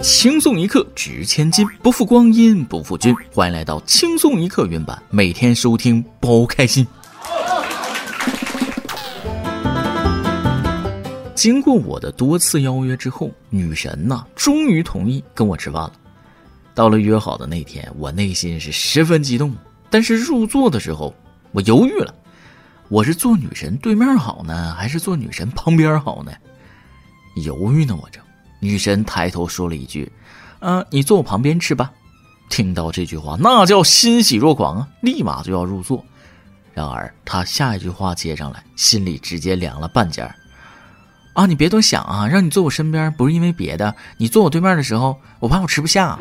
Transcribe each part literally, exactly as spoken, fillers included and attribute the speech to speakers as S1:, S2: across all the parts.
S1: 轻松一刻值千金，不负光阴不负君。欢迎来到轻松一刻原版，每天收听包开心。经过我的多次邀约之后，女神呐、啊、终于同意跟我吃饭了。到了约好的那天，我内心是十分激动，但是入座的时候我犹豫了，我是坐女神对面好呢，还是坐女神旁边好呢？犹豫呢我这女神抬头说了一句啊，你坐我旁边吃吧。听到这句话那叫欣喜若狂啊，立马就要入座。然而她下一句话接上来，心里直接凉了半截啊，你别多想啊，让你坐我身边不是因为别的，你坐我对面的时候我怕我吃不下。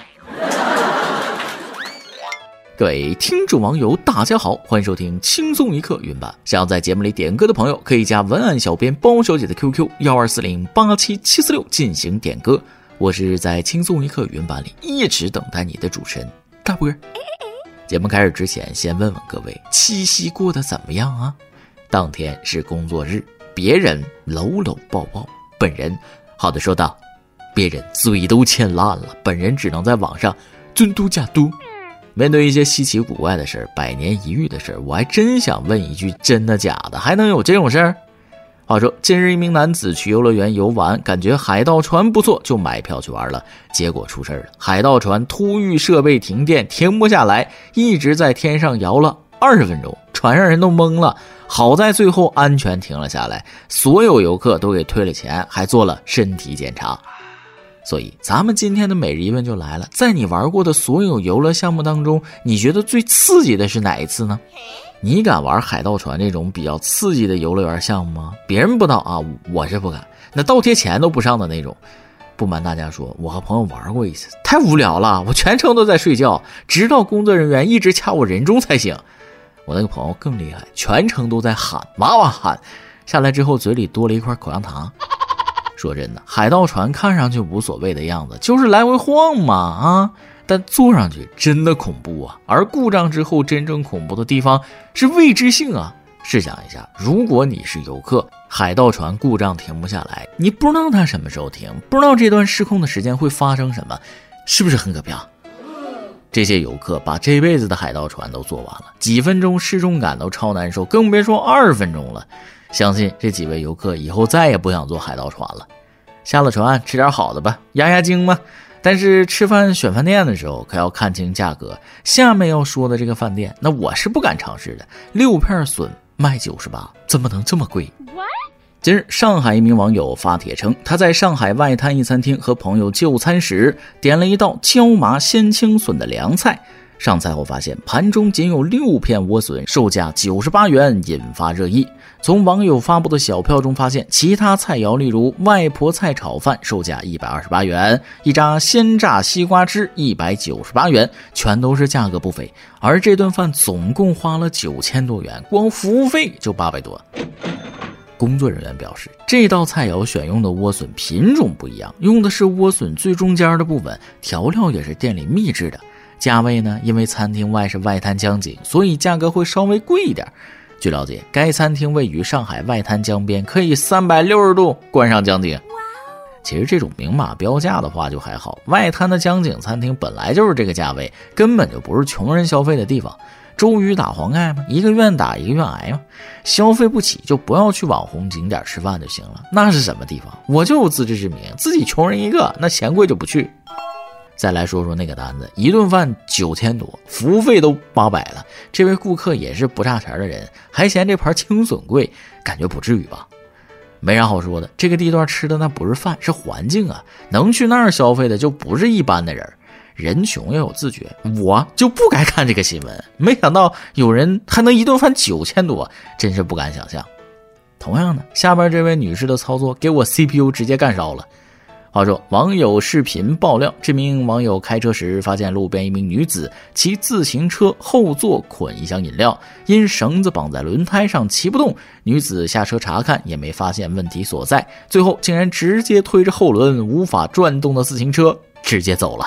S1: 各位听众网友大家好，欢迎收听轻松一刻云版。想要在节目里点歌的朋友可以加文案小编包小姐的 Q Q 一二四零八七七四六进行点歌。我是在轻松一刻云版里一直等待你的主持人大波。节目开始之前先问问各位，七夕过得怎么样啊？当天是工作日，别人搂搂抱抱，本人好的说道，别人嘴都欠烂了，本人只能在网上尊嘟假嘟。面对一些稀奇古怪的事儿，百年一遇的事儿，我还真想问一句，真的假的？还能有这种事儿？话说近日一名男子去游乐园游玩，感觉海盗船不错，就买票去玩了，结果出事了，海盗船突遇设备停电，停不下来，一直在天上摇了二十分钟，船上人都懵了，好在最后安全停了下来，所有游客都给退了钱，还做了身体检查。所以咱们今天的每日一问就来了，在你玩过的所有游乐项目当中，你觉得最刺激的是哪一次呢？你敢玩海盗船这种比较刺激的游乐园项目吗？别人不知道啊，我是不敢，那倒贴钱都不上的那种。不瞒大家说，我和朋友玩过一次，太无聊了，我全程都在睡觉，直到工作人员一直掐我人中才醒。我那个朋友更厉害，全程都在喊，哇哇喊，下来之后嘴里多了一块口香糖。说真的，海盗船看上去无所谓的样子，就是来回晃嘛啊，但坐上去真的恐怖啊！而故障之后真正恐怖的地方是未知性啊！试想一下，如果你是游客，海盗船故障停不下来，你不知道它什么时候停，不知道这段失控的时间会发生什么，是不是很可怕？这些游客把这辈子的海盗船都坐完了，几分钟失重感都超难受，更别说二十分钟了。相信这几位游客以后再也不想坐海盗船了。下了船吃点好的吧，压压惊嘛。但是吃饭选饭店的时候可要看清价格。下面要说的这个饭店，那我是不敢尝试的。六片笋卖九十八，怎么能这么贵？近日，上海一名网友发帖称，他在上海外滩一餐厅和朋友就餐时，点了一道椒麻鲜青笋的凉菜。上菜后发现盘中仅有六片莴笋，售价九十八元，引发热议。从网友发布的小票中发现，其他菜肴例如外婆菜炒饭售价一百二十八元，一扎鲜榨西瓜汁一百九十八元，全都是价格不菲。而这顿饭总共花了九千多元，光服务费就八百多。工作人员表示，这道菜肴选用的莴笋品种不一样，用的是莴笋最中间的部分，调料也是店里秘制的。价位呢，因为餐厅外是外滩江景，所以价格会稍微贵一点。据了解，该餐厅位于上海外滩江边，可以三百六十度观赏江景。其实这种明码标价的话就还好，外滩的江景餐厅本来就是这个价位，根本就不是穷人消费的地方。周瑜打黄盖嘛，一个愿打一个愿挨嘛，消费不起就不要去网红景点吃饭就行了。那是什么地方？我就有自知之明，自己穷人一个，那嫌贵就不去。再来说说那个单子，一顿饭九千多，服务费都八百了。这位顾客也是不差钱的人，还嫌这盘青笋贵，感觉不至于吧？没啥好说的，这个地段吃的那不是饭，是环境啊！能去那儿消费的就不是一般的人。人穷要有自觉，我就不该看这个新闻。没想到有人还能一顿饭九千多，真是不敢想象。同样的，下边这位女士的操作给我 C P U 直接干烧了。话说，网友视频爆料，这名网友开车时发现路边一名女子骑自行车后座捆一箱饮料，因绳子绑在轮胎上骑不动，女子下车查看也没发现问题所在，最后竟然直接推着后轮无法转动的自行车直接走了。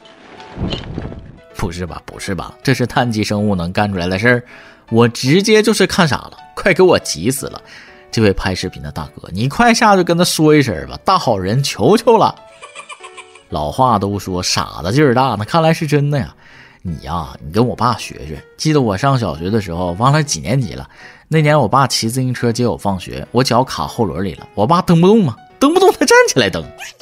S1: 不是吧不是吧，这是碳基生物能干出来的事儿？我直接就是看傻了，快给我急死了。这位拍视频的大哥，你快下去跟他说一声吧，大好人求求了。 老话都说傻子劲儿大，那看来是真的呀。你呀，你跟我爸学学。记得我上小学的时候，忘了几年级了。那年我爸骑自行车接我放学，我脚卡后轮里了，我爸蹬不动吗？蹬不动他站起来蹬。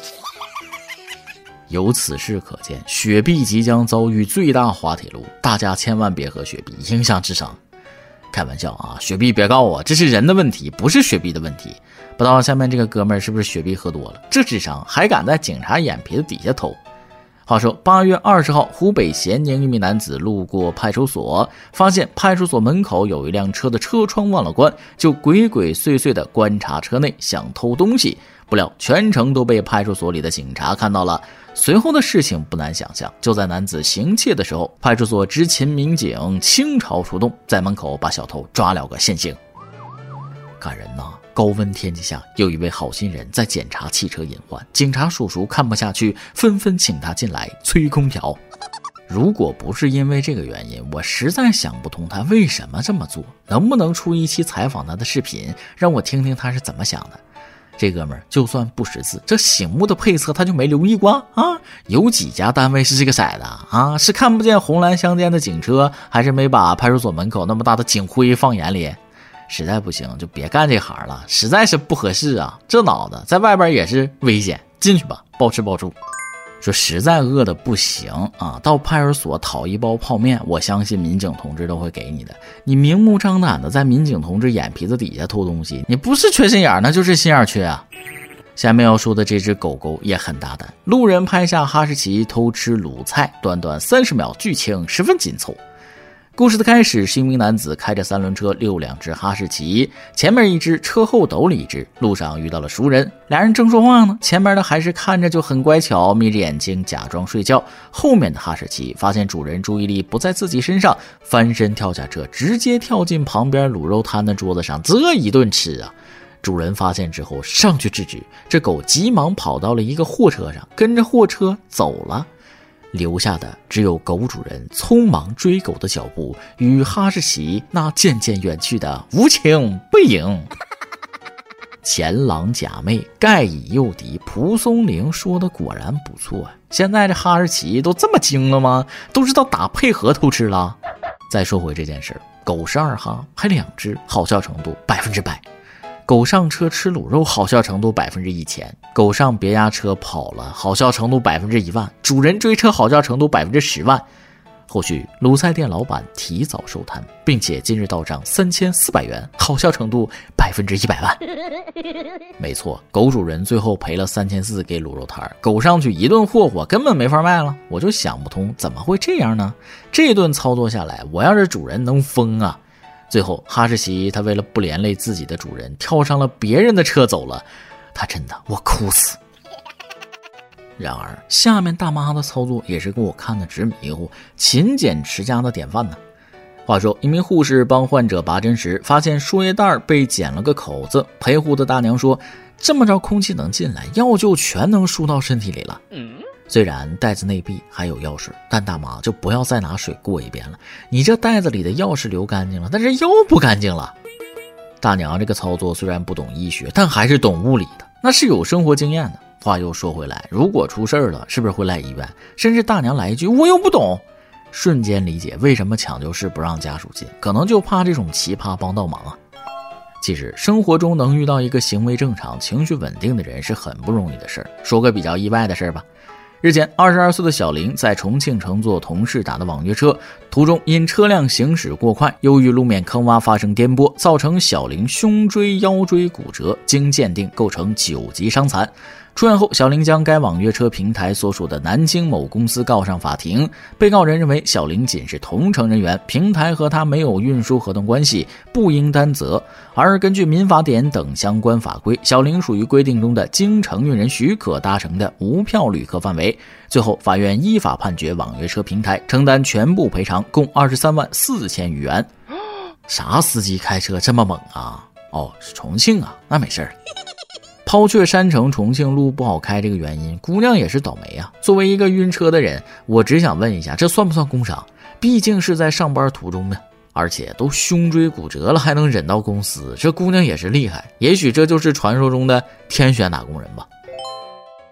S1: 由此事可见，雪碧即将遭遇最大滑铁卢，大家千万别喝雪碧，影响智商。开玩笑啊，雪碧别告我，这是人的问题，不是雪碧的问题。不知道下面这个哥们儿是不是雪碧喝多了，这智商还敢在警察眼皮子底下偷。话说八月二十号，湖北咸宁一名男子路过派出所，发现派出所门口有一辆车的车窗忘了关，就鬼鬼祟祟地观察车内，想偷东西。不料全程都被派出所里的警察看到了。随后的事情不难想象，就在男子行窃的时候，派出所执勤民警倾巢出动，在门口把小偷抓了个现行。感人呐！高温天气下，有一位好心人在检查汽车隐患，警察叔叔看不下去，纷纷请他进来吹空调。如果不是因为这个原因，我实在想不通他为什么这么做。能不能出一期采访他的视频，让我听听他是怎么想的？这哥们儿就算不识字，这醒目的配色他就没留意过啊？有几家单位是这个色的啊？是看不见红蓝相间的警车，还是没把派出所门口那么大的警徽放眼里？实在不行就别干这行了，实在是不合适啊！这脑子在外边也是危险，进去吧，包吃包住。说实在饿的不行啊，到派出所讨一包泡面，我相信民警同志都会给你的。你明目张胆的在民警同志眼皮子底下偷东西，你不是缺心眼，那就是心眼缺啊。下面要说的这只狗狗也很大胆，路人拍下哈士奇偷吃卤菜，短短三十秒，剧情十分紧凑。故事的开始是一名男子开着三轮车遛两只哈士奇，前面一只，车后斗里一只。路上遇到了熟人，俩人正说话呢，前面的还是看着就很乖巧，眯着眼睛假装睡觉。后面的哈士奇发现主人注意力不在自己身上，翻身跳下车，直接跳进旁边卤肉摊的桌子上，这一顿吃啊！主人发现之后上去制止，这狗急忙跑到了一个货车上，跟着货车走了。留下的只有狗主人匆忙追狗的脚步与哈士奇那渐渐远去的无情背影。前狼假寐，盖以诱敌，蒲松龄说的果然不错。现在这哈士奇都这么精了吗？都知道打配合偷吃了。再说回这件事，狗是二哈，还两只，好笑程度百分之百。狗上车吃卤肉，好笑程度百分之一千；狗上别压车跑了，好笑程度百分之一万；主人追车，好笑程度百分之十万。后续卤菜店老板提早收摊，并且今日到账三千四百元，好笑程度百分之一百万。没错，狗主人最后赔了三千四给卤肉摊，狗上去一顿霍霍，根本没法卖了。我就想不通怎么会这样呢？这顿操作下来，我要是主人能疯啊！最后哈士奇他为了不连累自己的主人，跳上了别人的车走了，他真的我哭死。然而下面大妈的操作也是给我看的直迷糊，勤俭持家的典范呢。话说一名护士帮患者拔针时，发现输液袋被剪了个口子，陪护的大娘说，这么着空气能进来，药就全能输到身体里了。嗯虽然袋子内壁还有药水，但大妈就不要再拿水过一遍了。你这袋子里的药是流干净了，但是药不干净了。大娘这个操作虽然不懂医学，但还是懂物理的，那是有生活经验的。话又说回来，如果出事了，是不是会来医院？甚至大娘来一句我又不懂，瞬间理解为什么抢救室不让家属进，可能就怕这种奇葩帮倒忙啊。其实生活中能遇到一个行为正常、情绪稳定的人是很不容易的事儿。说个比较意外的事儿吧。日前，二十二岁的小林在重庆乘坐同事打的网约车，途中因车辆行驶过快，由于路面坑洼发生颠簸，造成小林胸椎、腰椎骨折，经鉴定构成九级伤残。出院后，小林将该网约车平台所属的南京某公司告上法庭。被告人认为小林仅是同城人员，平台和他没有运输合同关系，不应担责。而根据民法典等相关法规，小林属于规定中的经承运人许可搭乘的无票旅客范围。最后，法院依法判决网约车平台承担全部赔偿，共二十三万四千余元。啥司机开车这么猛啊？哦，是重庆啊，那没事儿。抛却山城重庆路不好开这个原因，姑娘也是倒霉啊。作为一个晕车的人，我只想问一下，这算不算工伤？毕竟是在上班途中呢，而且都胸椎骨折了还能忍到公司，这姑娘也是厉害。也许这就是传说中的天选打工人吧。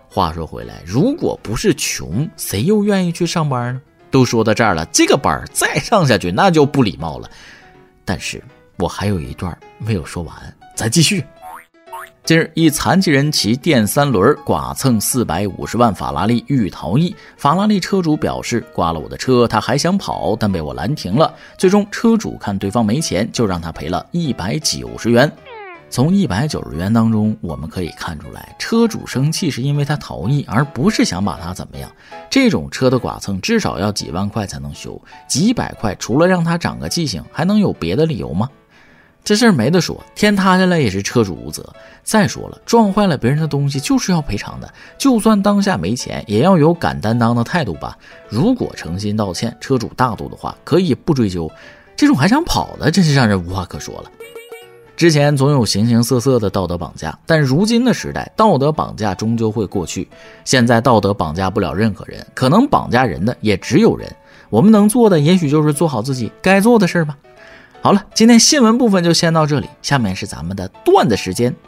S1: 话说回来，如果不是穷，谁又愿意去上班呢？都说到这儿了，这个班再上下去那就不礼貌了。但是我还有一段没有说完，咱继续。近日，一残疾人骑电三轮剐蹭四百五十万法拉利欲逃逸，法拉利车主表示刮了我的车，他还想跑，但被我拦停了。最终车主看对方没钱，就让他赔了一百九十元。从一百九十元当中，我们可以看出来，车主生气是因为他逃逸，而不是想把他怎么样。这种车的剐蹭至少要几万块才能修，几百块除了让他长个记性，还能有别的理由吗？这事儿没得说，天塌下来也是车主无责。再说了，撞坏了别人的东西就是要赔偿的，就算当下没钱，也要有敢担当的态度吧。如果诚心道歉，车主大度的话，可以不追究。这种还想跑的，真是让人无话可说了。之前总有形形色色的道德绑架，但如今的时代，道德绑架终究会过去。现在道德绑架不了任何人，可能绑架人的也只有人。我们能做的，也许就是做好自己该做的事吧。好了，今天新闻部分就先到这里，下面是咱们的段子时间。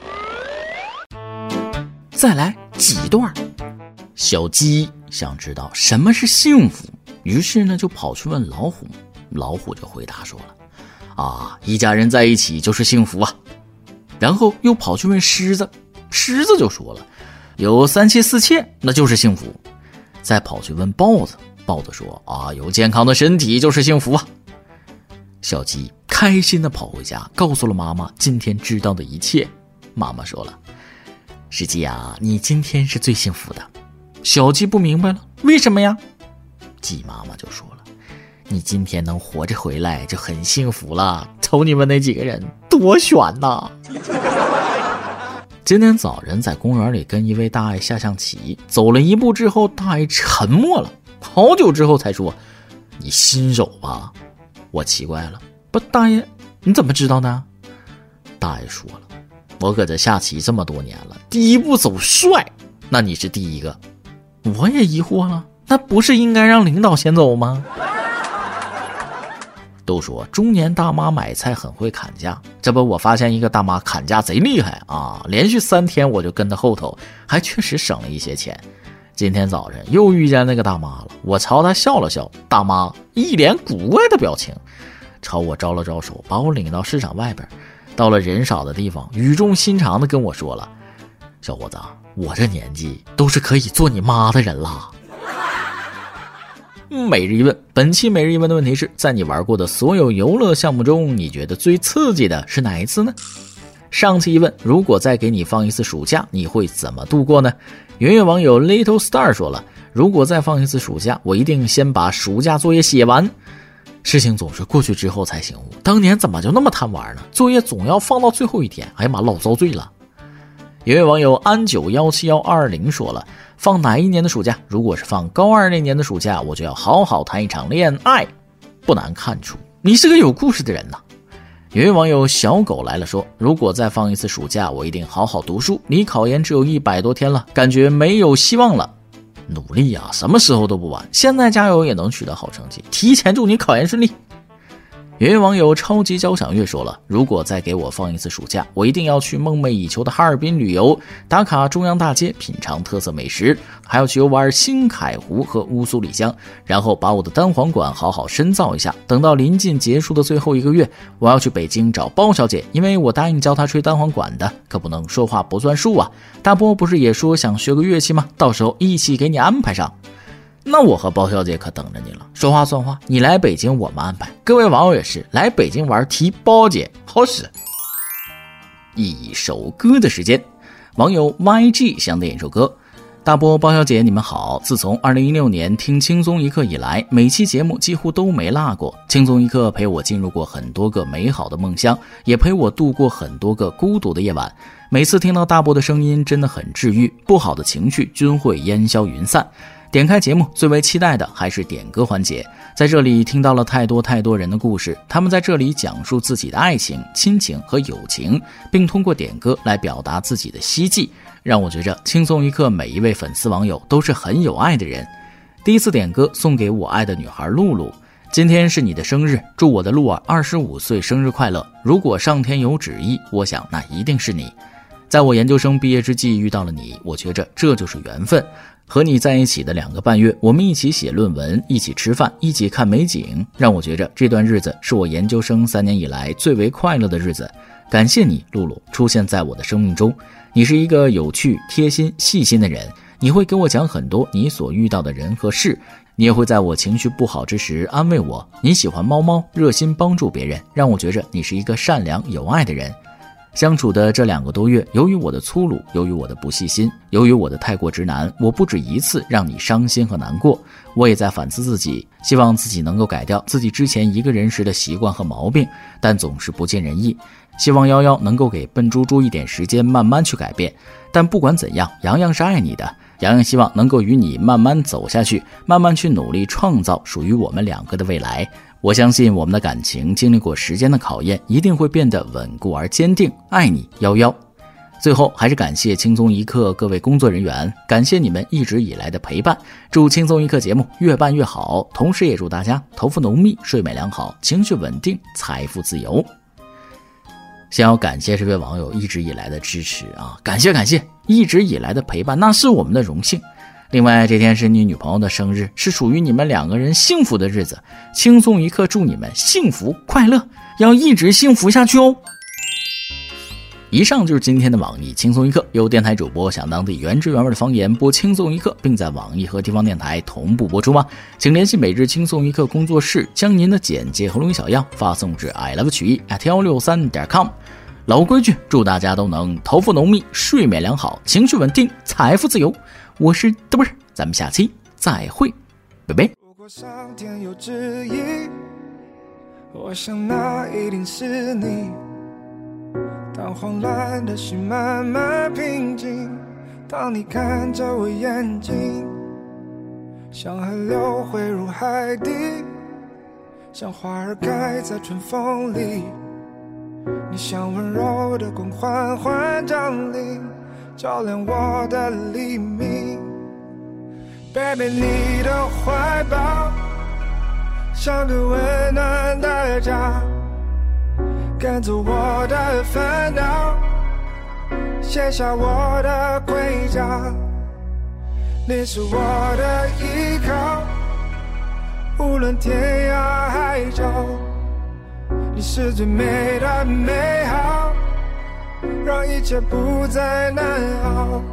S1: 再来几段。小鸡想知道什么是幸福，于是呢就跑去问老虎，老虎就回答说了，啊，一家人在一起就是幸福啊。然后又跑去问狮子，狮子就说了，有三妻四妾那就是幸福。再跑去问豹子，豹子说，啊，有健康的身体就是幸福啊。小鸡开心地跑回家，告诉了妈妈今天知道的一切。妈妈说了，石鸡啊，你今天是最幸福的。小鸡不明白了，为什么呀？鸡妈妈就说了，你今天能活着回来就很幸福了，瞅你们那几个人多悬呐。今天早晨在公园里跟一位大爷下象棋，走了一步之后，大爷沉默了，好久之后才说，你新手吧？我奇怪了，不，大爷你怎么知道呢？大爷说了，我搁这下棋这么多年了，第一步走帅，那你是第一个。我也疑惑了，那不是应该让领导先走吗？都说中年大妈买菜很会砍价，这不我发现一个大妈砍价贼厉害啊，连续三天我就跟她后头，还确实省了一些钱。今天早晨又遇见那个大妈了，我朝她笑了笑，大妈一脸古怪的表情，朝我招了招手，把我领到市场外边，到了人少的地方，语重心长的跟我说了，小伙子，我这年纪都是可以做你妈的人了。每日一问，本期每日一问的问题是，在你玩过的所有游乐项目中，你觉得最刺激的是哪一次呢？上期一问，如果再给你放一次暑假，你会怎么度过呢？圆圆网友 Little Star 说了，如果再放一次暑假，我一定先把暑假作业写完。事情总是过去之后才醒悟，当年怎么就那么贪玩呢？作业总要放到最后一天，哎呀妈，老遭罪了。有位网友安九一七一二零说了，放哪一年的暑假？如果是放高二那年的暑假，我就要好好谈一场恋爱。不难看出，你是个有故事的人呐。有位网友小狗来了说，如果再放一次暑假，我一定好好读书，离考研只有一百多天了，感觉没有希望了。努力啊，什么时候都不晚，现在加油也能取得好成绩，提前祝你考研顺利。有位网友超级交响乐说了，如果再给我放一次暑假，我一定要去梦寐以求的哈尔滨旅游，打卡中央大街，品尝特色美食，还要去游玩新凯湖和乌苏里江，然后把我的单簧管好好深造一下。等到临近结束的最后一个月，我要去北京找包小姐，因为我答应教她吹单簧管的，可不能说话不算数啊。大波不是也说想学个乐器吗？到时候一起给你安排上。那我和包小姐可等着你了，说话算话，你来北京我们安排。各位网友也是，来北京玩提包姐好使。一首歌的时间，网友 Y G 想点一首歌。大波包小姐你们好，自从二零一六年听轻松一刻以来，每期节目几乎都没落过。轻松一刻陪我进入过很多个美好的梦乡，也陪我度过很多个孤独的夜晚。每次听到大波的声音真的很治愈，不好的情绪均会烟消云散。点开节目，最为期待的还是点歌环节。在这里听到了太多太多人的故事，他们在这里讲述自己的爱情、亲情和友情，并通过点歌来表达自己的希冀，让我觉着轻松一刻每一位粉丝网友都是很有爱的人。第一次点歌送给我爱的女孩露露，今天是你的生日，祝我的露儿二十五岁生日快乐。如果上天有旨意，我想那一定是你。 在我研究生毕业之际遇到了你，我觉着这就是缘分。和你在一起的两个半月，我们一起写论文，一起吃饭，一起看美景，让我觉着这段日子是我研究生三年以来最为快乐的日子。感谢你，露露，出现在我的生命中。你是一个有趣、贴心、细心的人，你会给我讲很多你所遇到的人和事，你也会在我情绪不好之时安慰我。你喜欢猫猫，热心帮助别人，让我觉着你是一个善良有爱的人。相处的这两个多月，由于我的粗鲁，由于我的不细心，由于我的太过直男，我不止一次让你伤心和难过。我也在反思自己，希望自己能够改掉自己之前一个人时的习惯和毛病，但总是不尽人意。希望幺幺能够给笨猪猪一点时间慢慢去改变。但不管怎样，洋洋是爱你的，洋洋希望能够与你慢慢走下去，慢慢去努力创造属于我们两个的未来。我相信我们的感情经历过时间的考验，一定会变得稳固而坚定。爱你，幺幺。最后还是感谢轻松一刻各位工作人员，感谢你们一直以来的陪伴。祝轻松一刻节目越办越好，同时也祝大家头发浓密，睡眠良好，情绪稳定，财富自由。想要感谢这位网友一直以来的支持啊，感谢感谢一直以来的陪伴，那是我们的荣幸。另外，这天是你女朋友的生日，是属于你们两个人幸福的日子。轻松一刻祝你们幸福快乐，要一直幸福下去哦。以上就是今天的网易轻松一刻，由电台主播想当地原汁原味的方言播轻松一刻，并在网易和地方电台同步播出吗？请联系每日轻松一刻工作室，将您的简介和录音小样发送至 i love 曲艺 at 一六三点 com。老规矩，祝大家都能头发浓密，睡眠良好，情绪稳定，财富自由。我是嘚啵，咱们下期再会，拜拜。
S2: 如果上天有旨意，我想那一定是你。当慌乱的心慢慢平静，当你看着我眼睛，像河流汇入海底，像花儿开在春风里。你像温柔的光缓缓降临，照亮我的黎明。 Baby， 你的怀抱像个温暖的家，赶走我的烦恼，卸下我的盔甲。你是我的依靠，无论天涯海角。你是最美的美好，让一切不再难熬。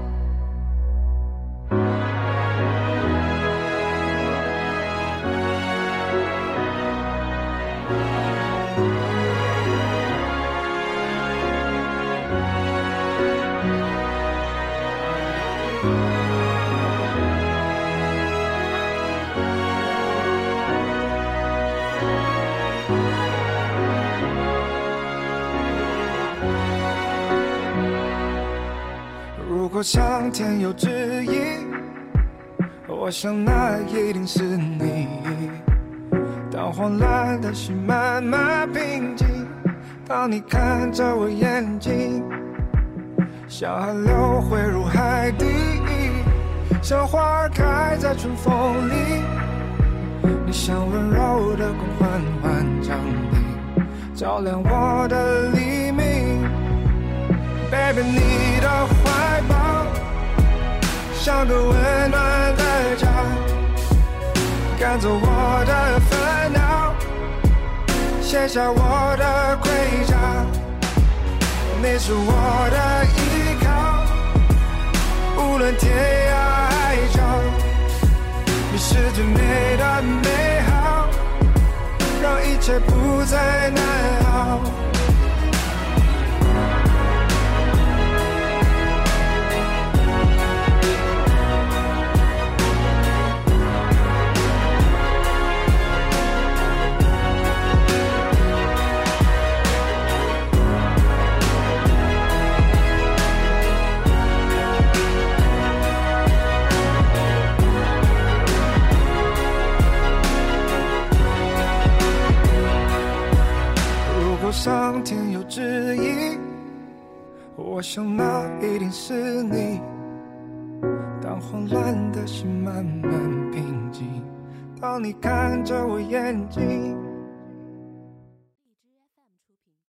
S2: 如果上天有旨意，我想那一定是你。当慌乱的心慢慢平静，当你看着我眼睛，像河流汇入海底，像花儿开在春风里。你像温柔的光缓缓降临，照亮我的黎明。Baby， 你的怀抱像个温暖的家，赶走我的烦恼，卸下我的盔甲。你是我的依靠，无论天涯海角。你是最美的美好，让一切不再难熬。上天有旨意，我想那一定是你。当慌乱的心慢慢平静，当你看着我眼睛，